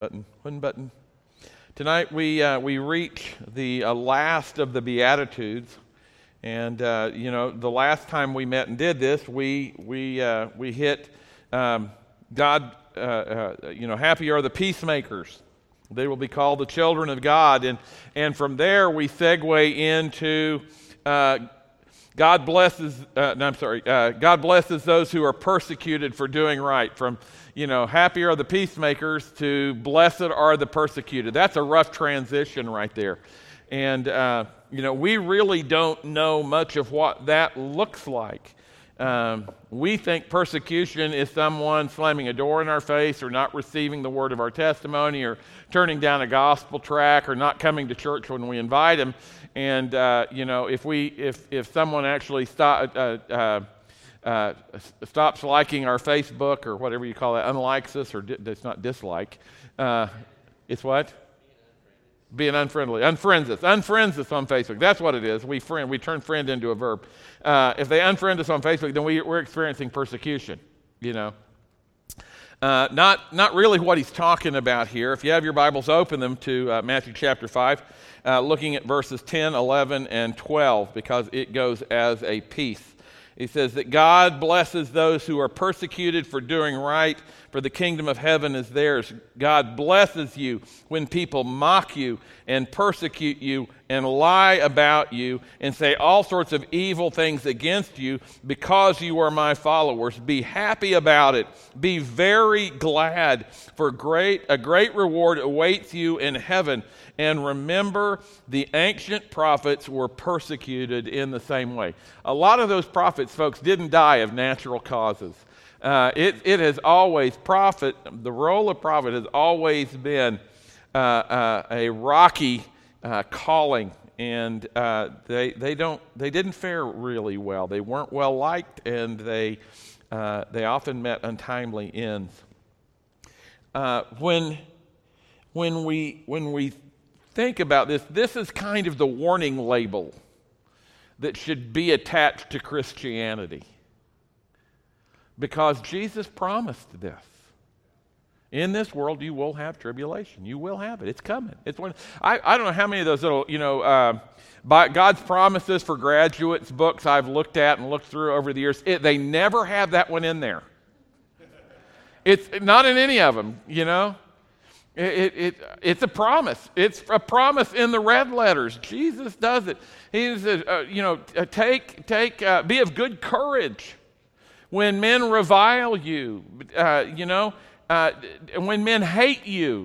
One button. Tonight we reach the last of the Beatitudes, and the last time we met and did this, we hit God. Happy are the peacemakers; they will be called the children of God. And from there we segue into God blesses. God blesses those who are persecuted for doing right. From happy are the peacemakers to blessed are the persecuted. That's a rough transition right there. And, we really don't know much of what that looks like. We think persecution is someone slamming a door in our face or not receiving the word of our testimony or turning down a gospel tract or not coming to church when we invite them. And, if someone actually stops liking our Facebook or whatever you call it, unlikes us, or it's not dislike. It's what? Being unfriendly. Unfriends us on Facebook. That's what it is. We turn friend into a verb. If they unfriend us on Facebook, then we're experiencing persecution, Not really what he's talking about here. If you have your Bibles, open them to Matthew chapter 5, looking at verses 10, 11, and 12, because it goes as a piece. He says that God blesses those who are persecuted for doing right, for the kingdom of heaven is theirs. God blesses you when people mock you and persecute you and lie about you and say all sorts of evil things against you because you are my followers. Be happy about it. Be very glad, for a great reward awaits you in heaven. And remember, the ancient prophets were persecuted in the same way. A lot of those prophets, folks, didn't die of natural causes. It has always, the role of prophet has always been a rocky calling, and they didn't fare really well. They weren't well liked, and they often met untimely ends. When we think about this is kind of the warning label that should be attached to Christianity. Because Jesus promised this. In this world you will have tribulation. You will have it. It's coming. I don't know how many of those little, God's promises for graduates books I've looked at and looked through over the years. They never have that one in there. It's not in any of them, It's a promise. It's a promise in the red letters. Jesus does it. He says, be of good courage when men revile you, when men hate you.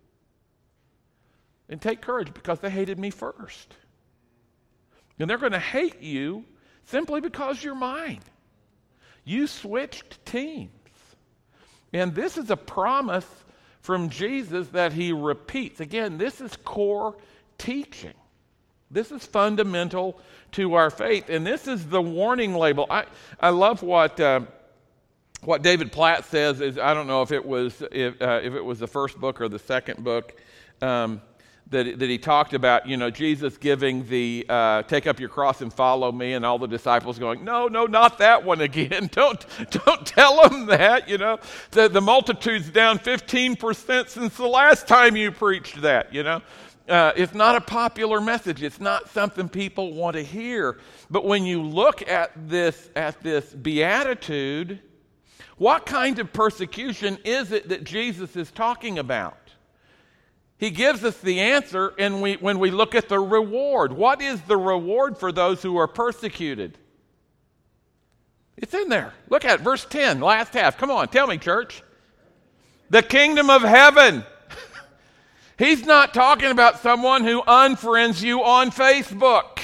And take courage because they hated me first. And they're going to hate you simply because you're mine. You switched teams. And this is a promise from Jesus that he repeats. Again, this is core teaching. This is fundamental to our faith, and this is the warning label. I love what David Platt says. I don't know if it was the first book or the second book that he talked about. Jesus giving the take up your cross and follow me, and all the disciples going, no, not that one again. Don't tell them that. The multitude's down 15% since the last time you preached that. It's not a popular message. It's not something people want to hear. But when you look at this beatitude, what kind of persecution is it that Jesus is talking about? He gives us the answer when we look at the reward. What is the reward for those who are persecuted? It's in there. Look at it, verse 10, last half. Come on, tell me, church. The kingdom of heaven. He's not talking about someone who unfriends you on Facebook.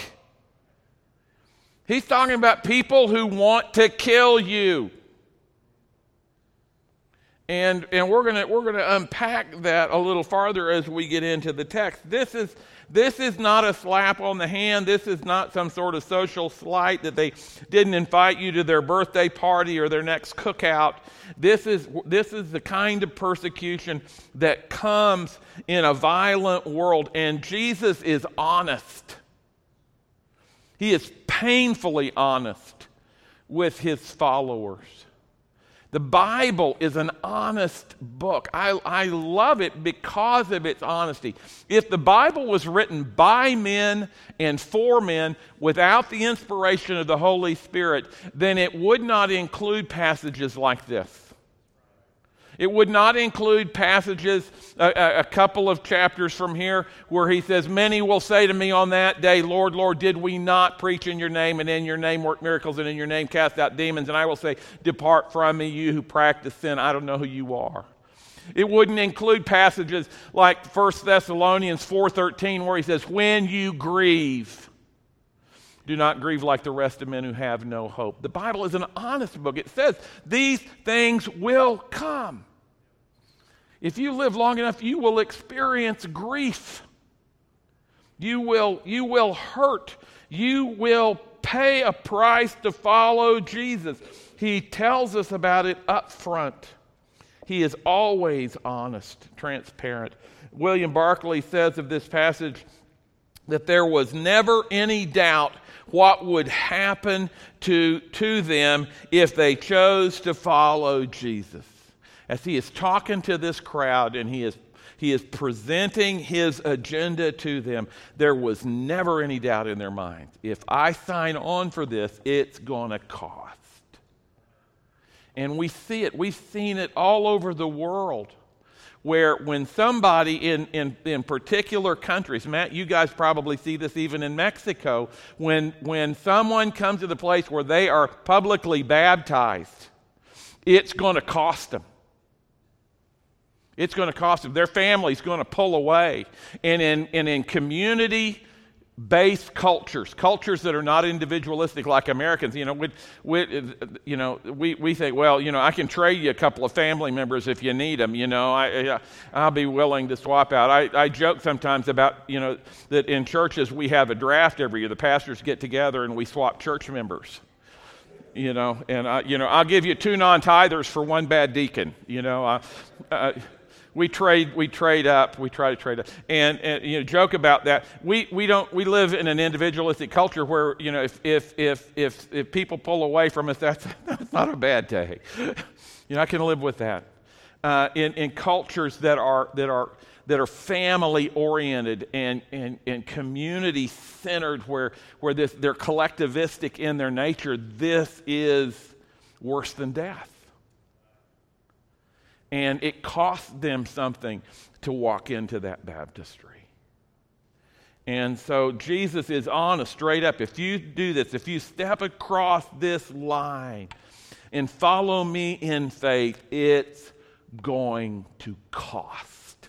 He's talking about people who want to kill you. And we're gonna unpack that a little farther as we get into the text. This is not a slap on the hand. This is not some sort of social slight that they didn't invite you to their birthday party or their next cookout. This is the kind of persecution that comes in a violent world, and Jesus is honest. He is painfully honest with his followers. The Bible is an honest book. I love it because of its honesty. If the Bible was written by men and for men without the inspiration of the Holy Spirit, then it would not include passages like this. It would not include passages, a couple of chapters from here, where he says, many will say to me on that day, Lord, Lord, did we not preach in your name, and in your name work miracles, and in your name cast out demons? And I will say, depart from me, you who practice sin. I don't know who you are. It wouldn't include passages like 1 Thessalonians 4:13, where he says, when you grieve, do not grieve like the rest of men who have no hope. The Bible is an honest book. It says these things will come. If you live long enough, you will experience grief. You will hurt. You will pay a price to follow Jesus. He tells us about it up front. He is always honest, transparent. William Barclay says of this passage that there was never any doubt what would happen to them if they chose to follow Jesus. As he is talking to this crowd and he is presenting his agenda to them, there was never any doubt in their minds. If I sign on for this, it's going to cost. And we see it. We've seen it all over the world, where when somebody in particular countries, Matt, you guys probably see this even in Mexico, when someone comes to the place where they are publicly baptized, it's going to cost them. It's going to cost them. Their family's going to pull away. And in community-based cultures that are not individualistic like Americans, we think, well, I can trade you a couple of family members if you need them. I'll be willing to swap out. I joke sometimes about that in churches we have a draft every year. The pastors get together and we swap church members. I'll give you 2 non-tithers for 1 bad deacon. We trade up. We try to trade up, and joke about that. We live in an individualistic culture where if people pull away from us, that's not a bad day. I can live with that. In cultures that are family oriented and community centered, where they're collectivistic in their nature, this is worse than death. And it cost them something to walk into that baptistry. And so Jesus is honest, straight up. If you do this, if you step across this line and follow me in faith, it's going to cost.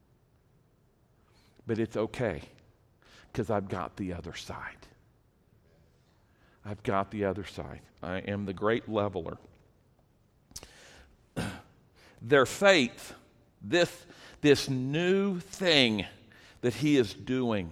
But it's okay, because I've got the other side. I've got the other side. I am the great leveler. Their faith, this new thing that he is doing,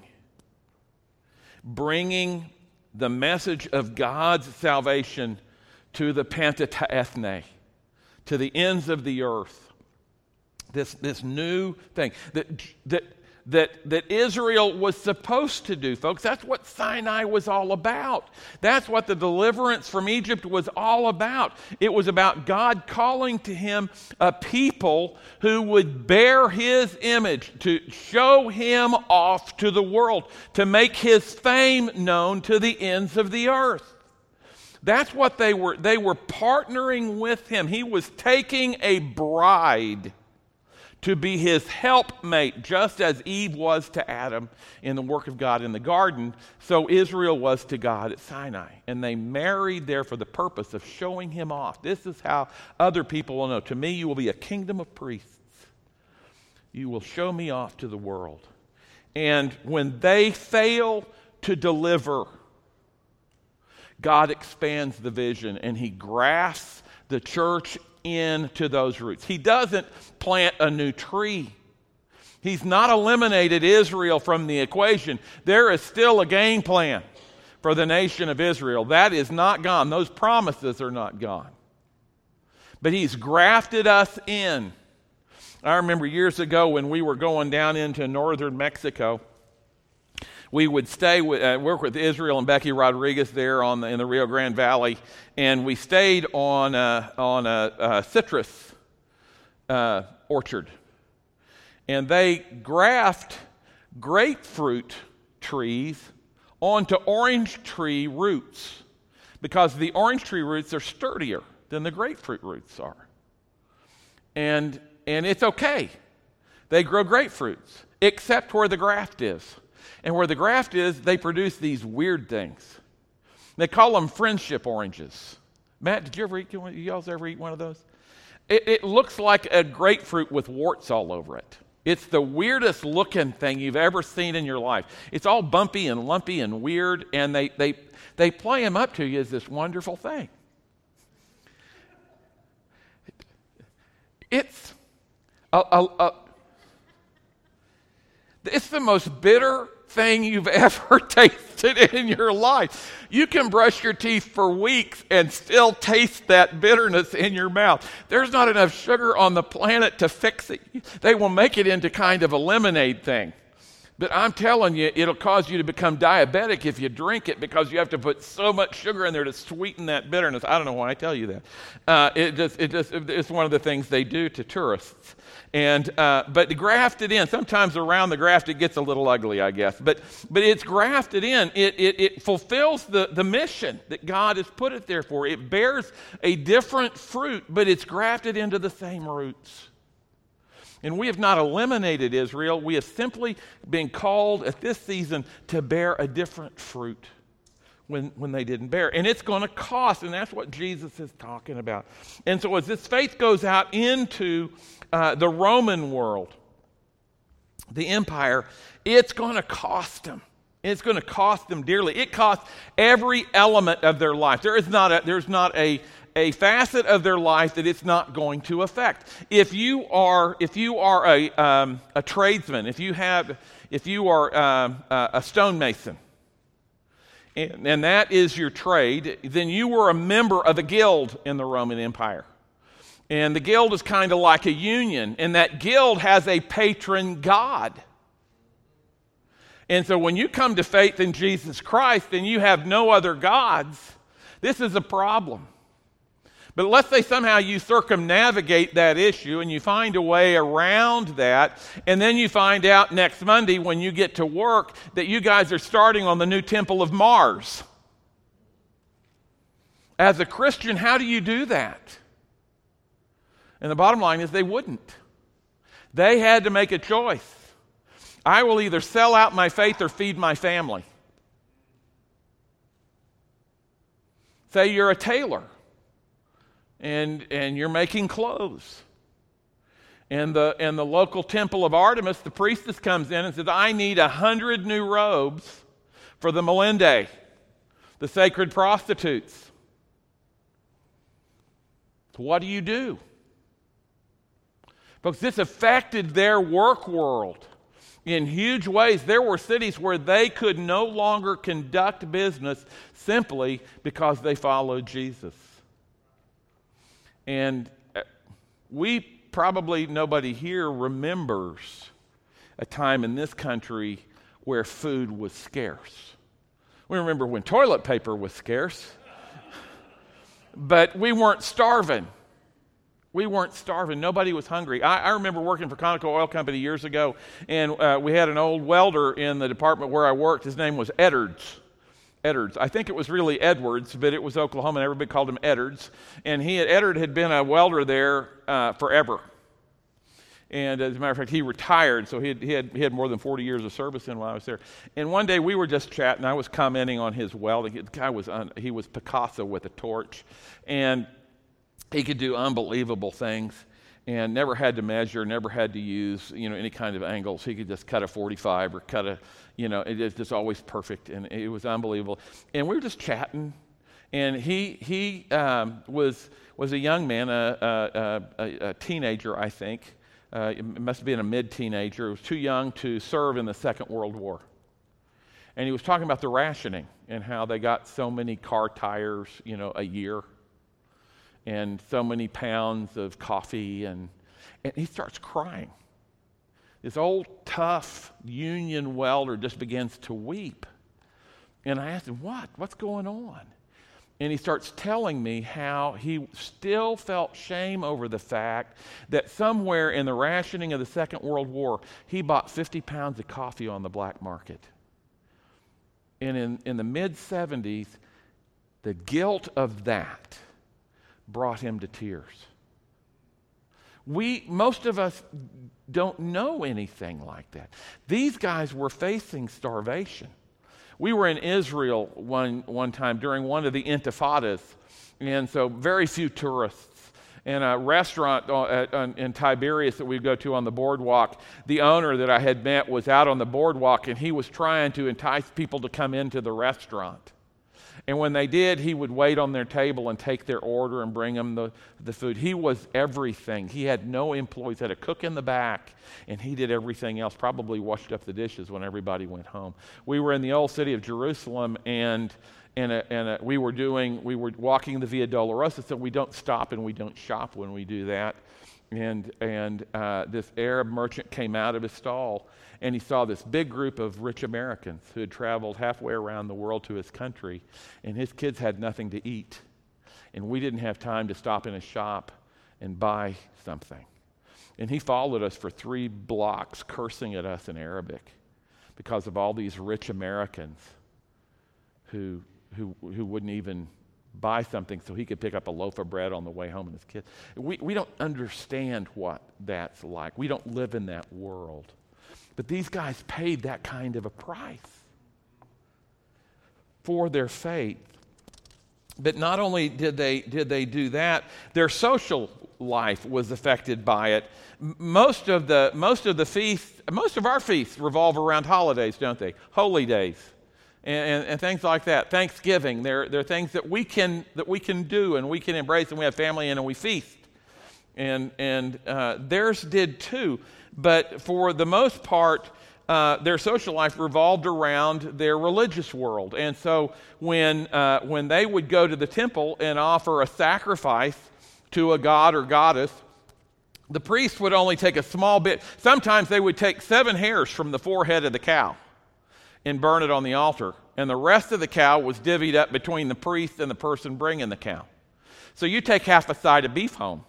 bringing the message of God's salvation to the Pentateuthne, to the ends of the earth. This new thing that Israel was supposed to do, folks. That's what Sinai was all about. That's what the deliverance from Egypt was all about. It was about God calling to him a people who would bear his image, to show him off to the world, to make his fame known to the ends of the earth. That's what they were. They were partnering with him. He was taking a bride to be his helpmate, just as Eve was to Adam in the work of God in the garden, so Israel was to God at Sinai. And they married there for the purpose of showing him off. This is how other people will know. To me, you will be a kingdom of priests. You will show me off to the world. And when they fail to deliver, God expands the vision and he grafts the church into those roots. He doesn't plant a new tree. He's not eliminated Israel from the equation. There is still a game plan for the nation of Israel. That is not gone. Those promises are not gone. But he's grafted us in. I remember years ago when we were going down into northern Mexico, we would work with Israel and Becky Rodriguez there in the Rio Grande Valley, and we stayed on a citrus orchard. And they graft grapefruit trees onto orange tree roots because the orange tree roots are sturdier than the grapefruit roots are. And it's okay. They grow grapefruits, except where the graft is. And where the graft is, they produce these weird things. They call them friendship oranges. Matt, did you y'all ever eat one of those? It looks like a grapefruit with warts all over it. It's the weirdest looking thing you've ever seen in your life. It's all bumpy and lumpy and weird, and they play them up to you as this wonderful thing. It's it's the most bitter thing you've ever tasted in your life. You can brush your teeth for weeks and still taste that bitterness in your mouth. There's not enough sugar on the planet to fix it. They will make it into kind of a lemonade thing. But I'm telling you, it'll cause you to become diabetic if you drink it because you have to put so much sugar in there to sweeten that bitterness. I don't know why I tell you that. It's one of the things they do to tourists. But grafted in, sometimes around the graft it gets a little ugly, I guess. But it's grafted in. It fulfills the mission that God has put it there for. It bears a different fruit, but it's grafted into the same roots. And we have not eliminated Israel. We have simply been called at this season to bear a different fruit when they didn't bear. And it's going to cost, and that's what Jesus is talking about. And so as this faith goes out into the Roman world, the empire, it's going to cost them. It's going to cost them dearly. It costs every element of there's not a facet of their life that it's not going to affect. If you are a tradesman, if you are a stonemason, and that is your trade, then you were a member of a guild in the Roman Empire. And the guild is kind of like a union, and that guild has a patron god. And so when you come to faith in Jesus Christ and you have no other gods, this is a problem. But let's say somehow you circumnavigate that issue and you find a way around that, and then you find out next Monday when you get to work that you guys are starting on the new temple of Mars. As a Christian, how do you do that? And the bottom line is they wouldn't. They had to make a choice. I will either sell out my faith or feed my family. Say you're a tailor. And you're making clothes. And the local temple of Artemis, the priestess comes in and says, I need 100 new robes for the Melinde, the sacred prostitutes. So what do? Folks, this affected their work world in huge ways. There were cities where they could no longer conduct business simply because they followed Jesus. And nobody here remembers a time in this country where food was scarce. We remember when toilet paper was scarce, but we weren't starving. Nobody was hungry. I remember working for Conoco Oil Company years ago, and we had an old welder in the department where I worked. His name was Eddards. I think it was really Edwards, but it was Oklahoma, and everybody called him Eddards. And Eddard had been a welder there forever. And as a matter of fact, he retired, so he had more than 40 years of service in while I was there. And one day we were just chatting. I was commenting on his welding. The guy he was Picasso with a torch, and he could do unbelievable things. And never had to measure, never had to use any kind of angles. He could just cut a 45 or cut a, it is just always perfect, and it was unbelievable. And we were just chatting, and he was a young man, a teenager, I think. It must have been a mid-teenager. He was too young to serve in the Second World War. And he was talking about the rationing and how they got so many car tires, a year, and so many pounds of coffee, and he starts crying. This old, tough union welder just begins to weep. And I asked him, what's going on? And he starts telling me how he still felt shame over the fact that somewhere in the rationing of the Second World War, he bought 50 pounds of coffee on the black market. And in the mid-'70s, the guilt of that brought him to tears. Most of us don't know anything like that. These guys were facing starvation. We were in Israel one time during one of the intifadas, and so very few tourists. And a restaurant in Tiberias that we go to on the boardwalk, the owner that I had met was out on the boardwalk, and he was trying to entice people to come into the restaurant. And when they did, he would wait on their table and take their order and bring them the food. He was everything. He had no employees, had a cook in the back, and he did everything else, probably washed up the dishes when everybody went home. We were in the old city of Jerusalem, and we were walking the Via Dolorosa, so we don't stop and we don't shop when we do that. And this Arab merchant came out of his stall, and he saw this big group of rich Americans who had traveled halfway around the world to his country, and his kids had nothing to eat. And we didn't have time to stop in a shop and buy something. And he followed us for 3 blocks, cursing at us in Arabic because of all these rich Americans who wouldn't even buy something so he could pick up a loaf of bread on the way home and his kids. We don't understand what that's like. We don't live in that world. But these guys paid that kind of a price for their faith. But not only did they do that, their social life was affected by it. Most of our feasts revolve around holidays, don't they? Holy days. And things like that. Thanksgiving. They're things that we can do and we can embrace, and we have family in and we feast. And theirs did too. But for the most part, their social life revolved around their religious world. And so when they would go to the temple and offer a sacrifice to a god or goddess, the priest would only take a small bit. Sometimes they would take 7 hairs from the forehead of the cow and burn it on the altar. And the rest of the cow was divvied up between the priest and the person bringing the cow. So you take half a side of beef home,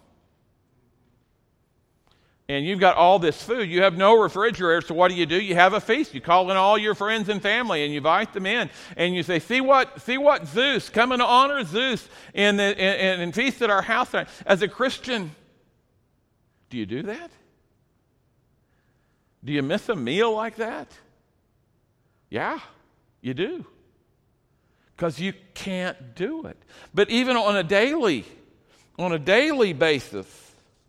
and you've got all this food. You have no refrigerator, so what do? You have a feast. You call in all your friends and family, and you invite them in, and you say, see what Zeus, come and honor Zeus and feast at our house tonight. As a Christian, do you do that? Do you miss a meal like that? Yeah, you do. Because you can't do it. But even on a daily basis,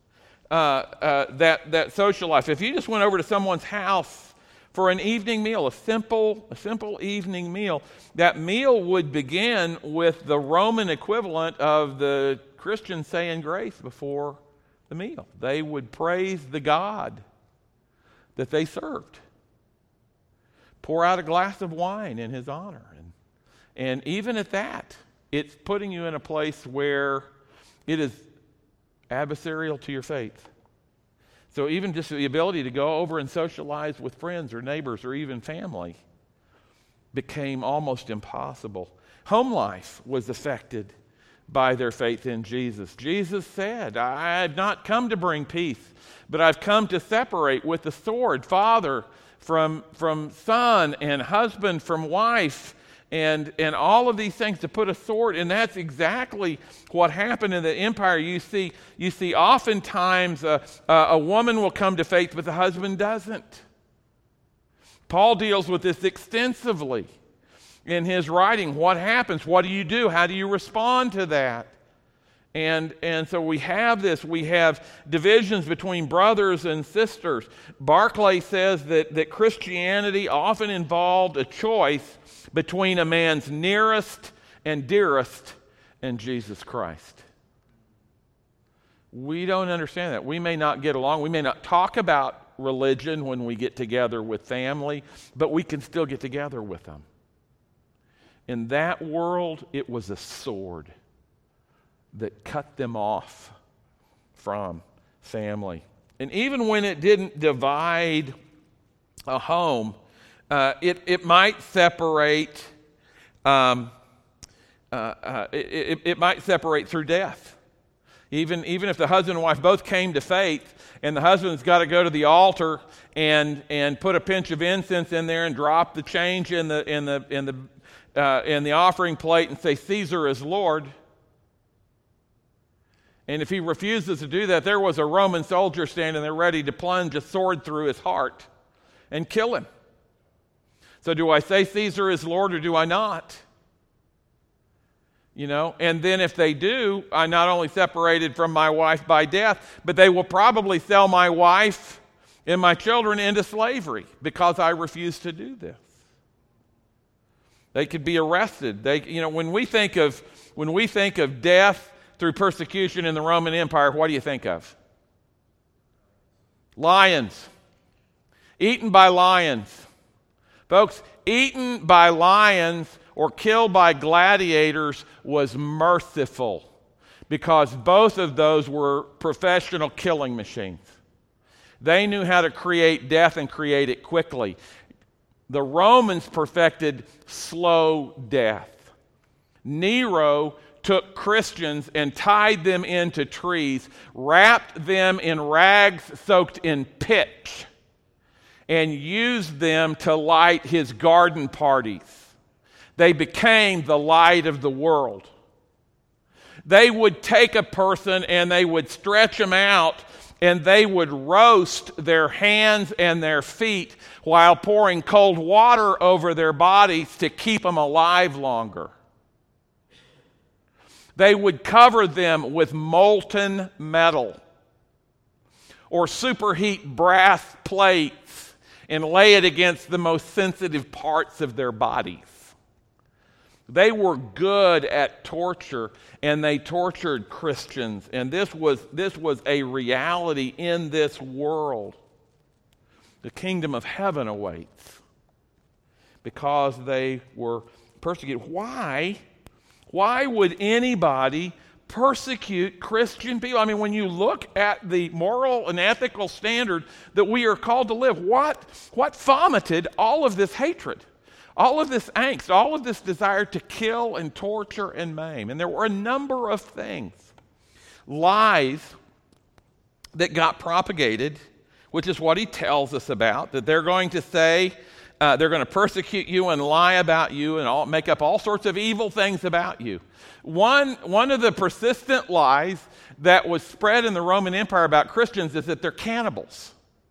that social life. If you just went over to someone's house for an evening meal, a simple evening meal, that meal would begin with the Roman equivalent of the Christians saying grace before the meal. They would praise the God that they served. Pour out a glass of wine in his honor. And even at that, it's putting you in a place where it is adversarial to your faith. So even just the ability to go over and socialize with friends or neighbors or even family became almost impossible. Home life was affected by their faith in Jesus. Jesus said, I have not come to bring peace, but I've come to separate with the sword, father from son and husband from wife, and all of these things, to put a sword. And that's exactly what happened in the empire. You see oftentimes a woman will come to faith, but the husband doesn't. Paul deals with this extensively in his writing. What happens? What do you do? How do you respond to that? And so we have this. We have divisions between brothers and sisters. Barclay says that Christianity often involved a choice between a man's nearest and dearest and Jesus Christ. We don't understand that. We may not get along. We may not talk about religion when we get together with family, but we can still get together with them. In that world, it was a sword that cut them off from family And even when it didn't divide a home, it might separate. It might separate through death. Even if the husband and wife both came to faith, and the husband's got to go to the altar and put a pinch of incense in there and drop the change in the offering plate and say, "Caesar is Lord." And if he refuses to do that, there was a Roman soldier standing there ready to plunge a sword through his heart and kill him. So do I say Caesar is Lord or do I not? And then if they do, I not only separated from my wife by death, but they will probably sell my wife and my children into slavery because I refuse to do this. They could be arrested. When we think of death through persecution in the Roman Empire, what do you think of? Lions. Eaten by lions. Folks, eaten by lions or killed by gladiators was merciful because both of those were professional killing machines. They knew how to create death and create it quickly. The Romans perfected slow death. Nero took Christians and tied them into trees, wrapped them in rags soaked in pitch, and used them to light his garden parties. They became the light of the world. They would take a person and they would stretch them out and they would roast their hands and their feet while pouring cold water over their bodies to keep them alive longer. They would cover them with molten metal or superheat brass plates and lay it against the most sensitive parts of their bodies. They were good at torture, and they tortured Christians. And this was a reality in this world. The kingdom of heaven awaits because they were persecuted. Why? Why would anybody persecute Christian people? I mean, when you look at the moral and ethical standard that we are called to live, what vomited all of this hatred, all of this angst, all of this desire to kill and torture and maim? And there were a number of things. Lies that got propagated, which is what he tells us about, that they're going to say, they're going to persecute you and lie about you and make up all sorts of evil things about you. One of the persistent lies that was spread in the Roman Empire about Christians is that they're cannibals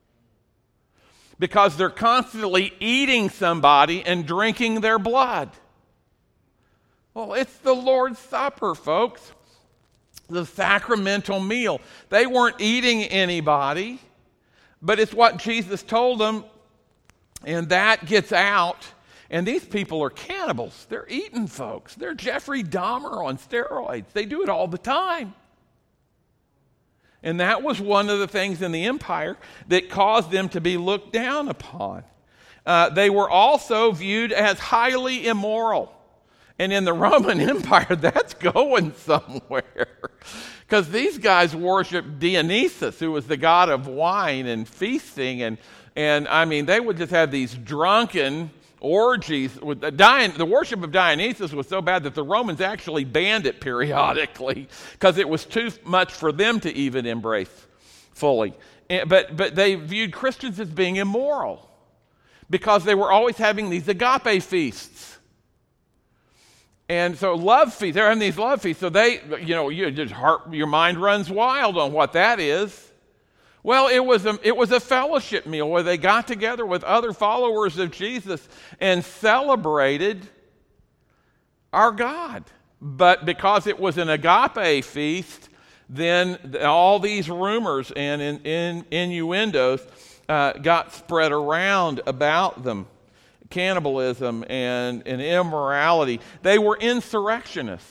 because they're constantly eating somebody and drinking their blood. Well, it's the Lord's Supper, folks. The sacramental meal. They weren't eating anybody, but it's what Jesus told them. And that gets out, and these people are cannibals. They're eating folks. They're Jeffrey Dahmer on steroids. They do it all the time. And that was one of the things in the empire that caused them to be looked down upon. They were also viewed as highly immoral. And in the Roman Empire, that's going somewhere. Because these guys worshiped Dionysus, who was the god of wine and feasting, and I mean, they would just have these drunken orgies. The worship of Dionysus was so bad that the Romans actually banned it periodically because it was too much for them to even embrace fully. But they viewed Christians as being immoral because they were always having these agape feasts. And so love feasts, they're having these love feasts. So your mind runs wild on what that is. Well, it was a fellowship meal where they got together with other followers of Jesus and celebrated our God. But because it was an agape feast, then all these rumors and innuendos got spread around about them. Cannibalism and immorality. They were insurrectionists.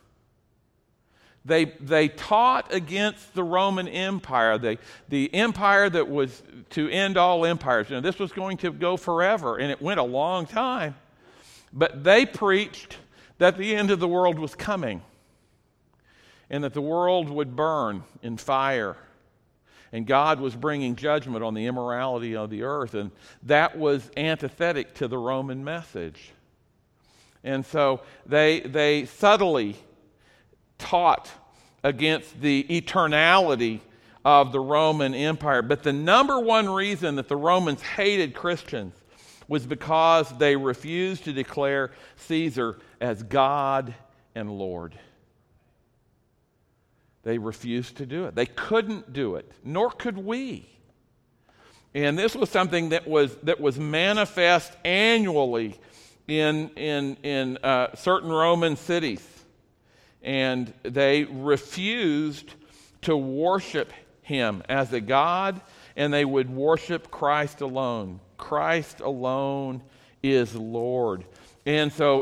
They taught against the Roman Empire, the empire that was to end all empires. This was going to go forever, and it went a long time. But they preached that the end of the world was coming, and that the world would burn in fire, And God was bringing judgment on the immorality of the earth, and that was antithetic to the Roman message. And so they subtly taught against the eternality of the Roman Empire. But the number one reason that the Romans hated Christians was because they refused to declare Caesar as God and Lord. They refused to do it. They couldn't do it, nor could we. And this was something that was manifest annually in certain Roman cities. And they refused to worship him as a God, and they would worship Christ alone. Christ alone is Lord. And so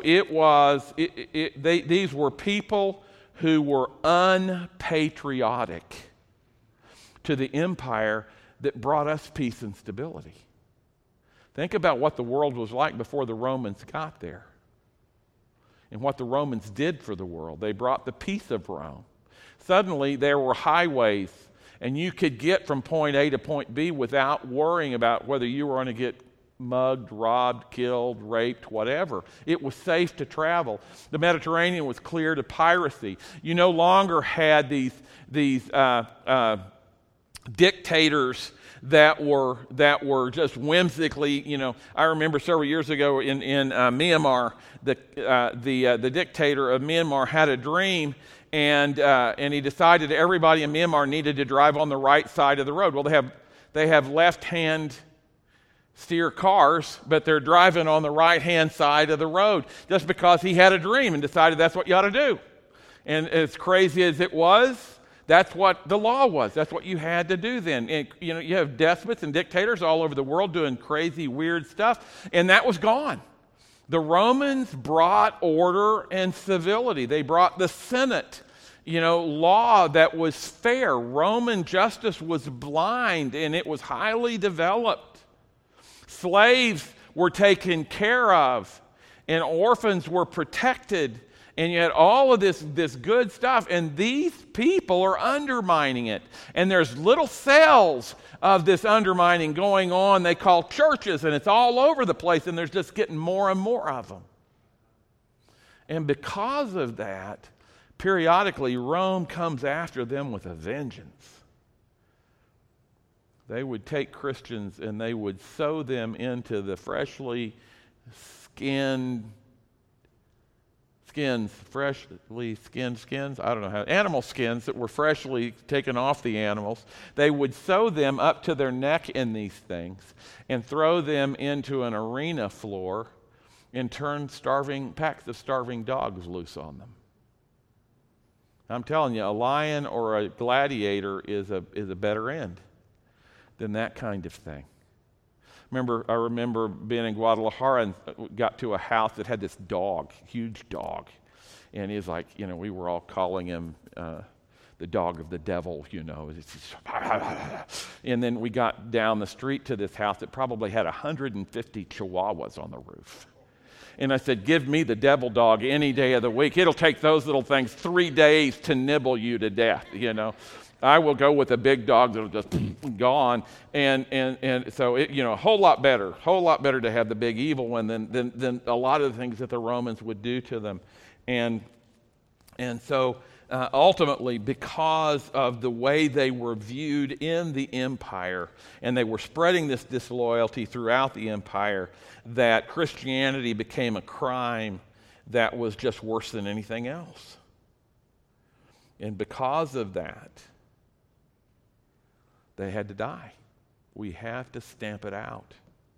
these were people who were unpatriotic to the empire that brought us peace and stability. Think about what the world was like before the Romans got there and what the Romans did for the world. They brought the peace of Rome. Suddenly, there were highways, and you could get from point A to point B without worrying about whether you were going to get mugged, robbed, killed, raped, whatever. It was safe to travel. The Mediterranean was clear to piracy. You no longer had these dictators that were just whimsically, I remember several years ago in Myanmar, the dictator of Myanmar had a dream, and he decided everybody in Myanmar needed to drive on the right side of the road. Well, they have left-hand steer cars, but they're driving on the right-hand side of the road just because he had a dream and decided that's what you ought to do. And as crazy as it was, that's what the law was. That's what you had to do then. And, you have despots and dictators all over the world doing crazy, weird stuff, and that was gone. The Romans brought order and civility. They brought the Senate, law that was fair. Roman justice was blind, and it was highly developed. Slaves were taken care of, and orphans were protected, and you had all of this good stuff, and these people are undermining it. And there's little cells of this undermining going on they call churches, and it's all over the place, and there's just getting more and more of them. And because of that, periodically Rome comes after them with a vengeance. They would take Christians and they would sew them into the freshly skinned skins, I don't know how, animal skins that were freshly taken off the animals. They would sew them up to their neck in these things and throw them into an arena floor and turn packs of starving dogs loose on them. I'm telling you, a lion or a gladiator is a better end than that kind of thing. I remember being in Guadalajara and got to a house that had this dog, huge dog. And he's like, we were all calling him the dog of the devil, And then we got down the street to this house that probably had 150 chihuahuas on the roof. And I said, give me the devil dog any day of the week. It'll take those little things 3 days to nibble you to death, I will go with a big dog that'll just gone, and so a whole lot better to have the big evil one than a lot of the things that the Romans would do to them, and so ultimately, because of the way they were viewed in the empire, and they were spreading this disloyalty throughout the empire, that Christianity became a crime that was just worse than anything else, and because of that, they had to die. We have to stamp it out.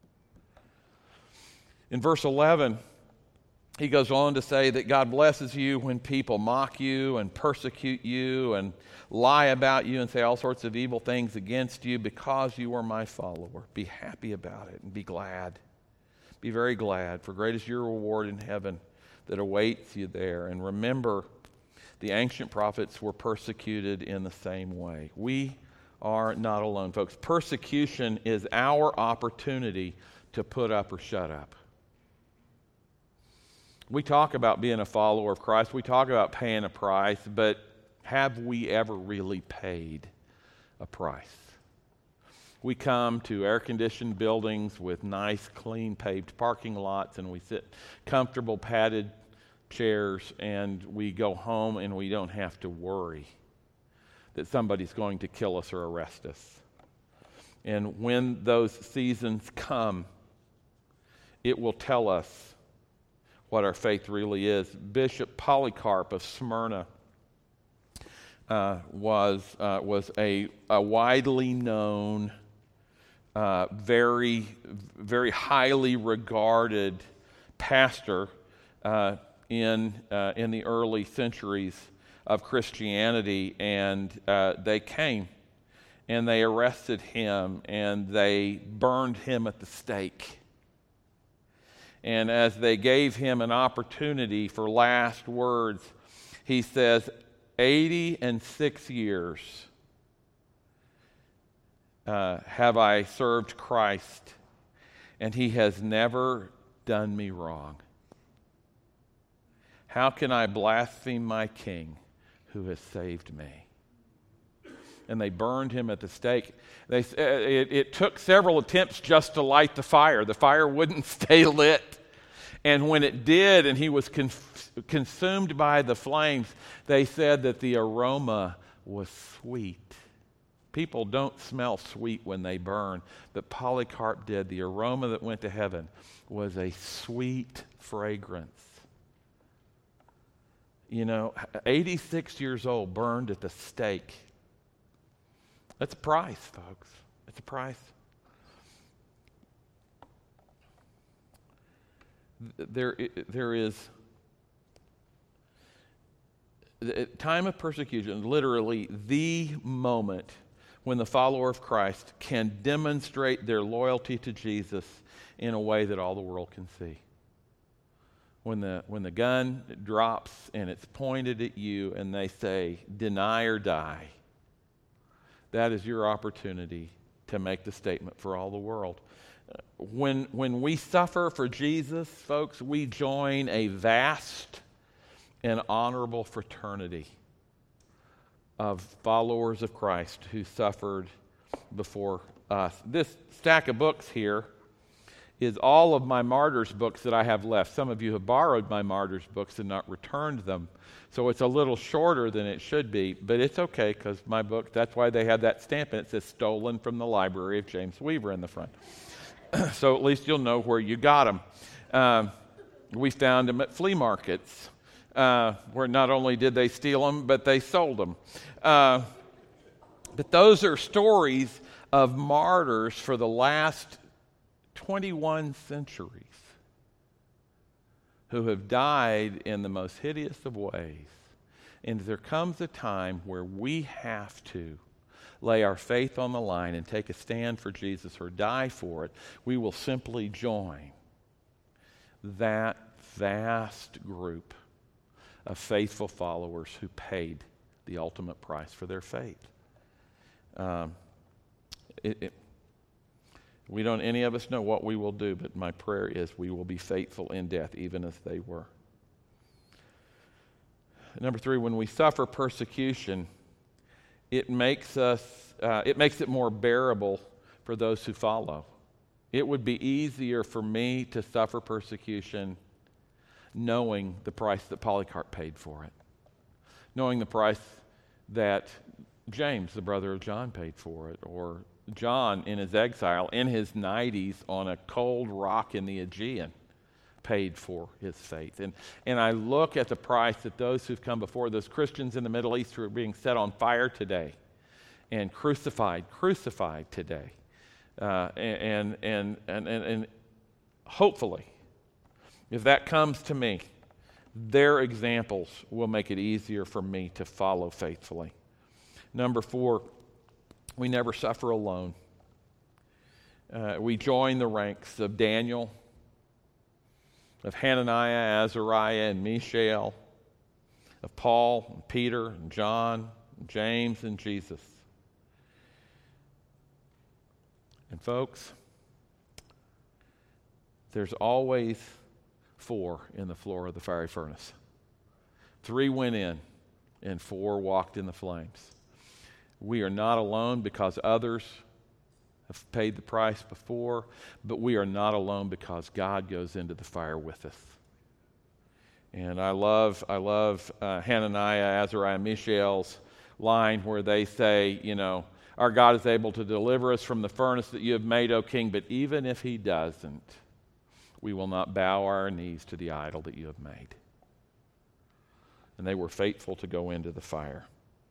In verse 11, he goes on to say that God blesses you when people mock you and persecute you and lie about you and say all sorts of evil things against you because you are my follower. Be happy about it and be glad. Be very glad, for great is your reward in heaven that awaits you there. And remember, the ancient prophets were persecuted in the same way. We are not alone, folks. Persecution is our opportunity to put up or shut up. We talk about being a follower of Christ. We talk about paying a price, but have we ever really paid a price? We come to air-conditioned buildings with nice, clean, paved parking lots, and we sit comfortable, padded chairs, and we go home, and we don't have to worry that somebody's going to kill us or arrest us. And when those seasons come, it will tell us what our faith really is. Bishop Polycarp of Smyrna was a widely known, very, very highly regarded pastor in the early centuries of Christianity, and they came and they arrested him and they burned him at the stake. And as they gave him an opportunity for last words, he says, 86 years have I served Christ, and he has never done me wrong. How can I blaspheme my King who has saved me? And they burned him at the stake. It took several attempts just to light the fire. The fire wouldn't stay lit. And when it did, and he was consumed by the flames, they said that the aroma was sweet. People don't smell sweet when they burn, but Polycarp did. The aroma that went to heaven was a sweet fragrance. 86 years old, burned at the stake. That's a price, folks. It's a price. There is a time of persecution, literally the moment when the follower of Christ can demonstrate their loyalty to Jesus in a way that all the world can see. When the gun drops and it's pointed at you and they say, deny or die, that is your opportunity to make the statement for all the world. When we suffer for Jesus, folks, we join a vast and honorable fraternity of followers of Christ who suffered before us. This stack of books here is all of my martyrs books that I have left. Some of you have borrowed my martyrs books and not returned them. So it's a little shorter than it should be, but it's okay because my book, that's why they had that stamp in it. It says stolen from the library of James Weaver in the front. So at least you'll know where you got them. We found them at flea markets, where not only did they steal them, but they sold them. But those are stories of martyrs for the last 21 centuries who have died in the most hideous of ways. And there comes a time where we have to lay our faith on the line and take a stand for Jesus or die for it. We will simply join that vast group of faithful followers who paid the ultimate price for their faith. We don't, any of us know what we will do, but my prayer is we will be faithful in death, even as they were. Number 3, when we suffer persecution, it makes it more bearable for those who follow. It would be easier for me to suffer persecution knowing the price that Polycarp paid for it, knowing the price that James, the brother of John, paid for it, or John in his exile in his 90s on a cold rock in the Aegean paid for his faith. And I look at the price that those who've come before, those Christians in the Middle East who are being set on fire today and crucified today. And hopefully, if that comes to me, their examples will make it easier for me to follow faithfully. Number 4, we never suffer alone. We join the ranks of Daniel, of Hananiah, Azariah, and Mishael, of Paul, and Peter, and John, and James, and Jesus. And folks, there's always 4 in the floor of the fiery furnace. 3 went in, and 4 walked in the flames. We are not alone because others have paid the price before, but we are not alone because God goes into the fire with us. And I love Hananiah, Azariah, Mishael's line where they say, our God is able to deliver us from the furnace that you have made, O king, but even if he doesn't, we will not bow our knees to the idol that you have made. And they were faithful to go into the fire.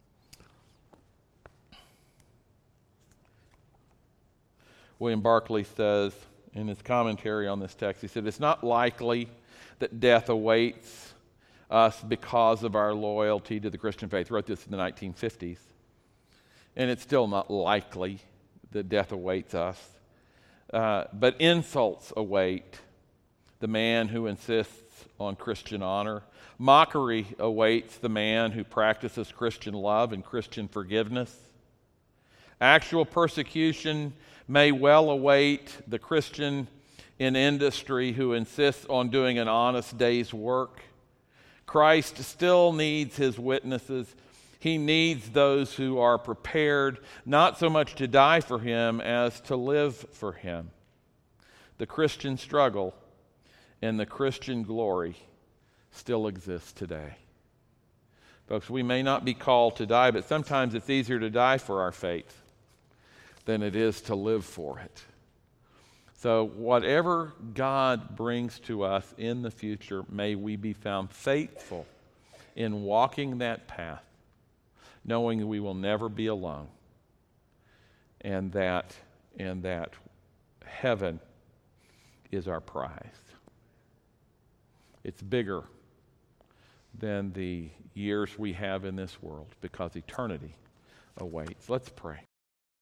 William Barclay says in his commentary on this text, he said, it's not likely that death awaits us because of our loyalty to the Christian faith. He wrote this in the 1950s. And it's still not likely that death awaits us. But insults await the man who insists on Christian honor. Mockery awaits the man who practices Christian love and Christian forgiveness. Actual persecution may well await the Christian in industry who insists on doing an honest day's work. Christ still needs his witnesses. He needs those who are prepared not so much to die for him as to live for him. The Christian struggle and the Christian glory still exists today. Folks, we may not be called to die, but sometimes it's easier to die for our faith than it is to live for it. So whatever God brings to us in the future, may we be found faithful in walking that path, knowing we will never be alone, and that heaven is our prize. It's bigger than the years we have in this world because eternity awaits. Let's pray.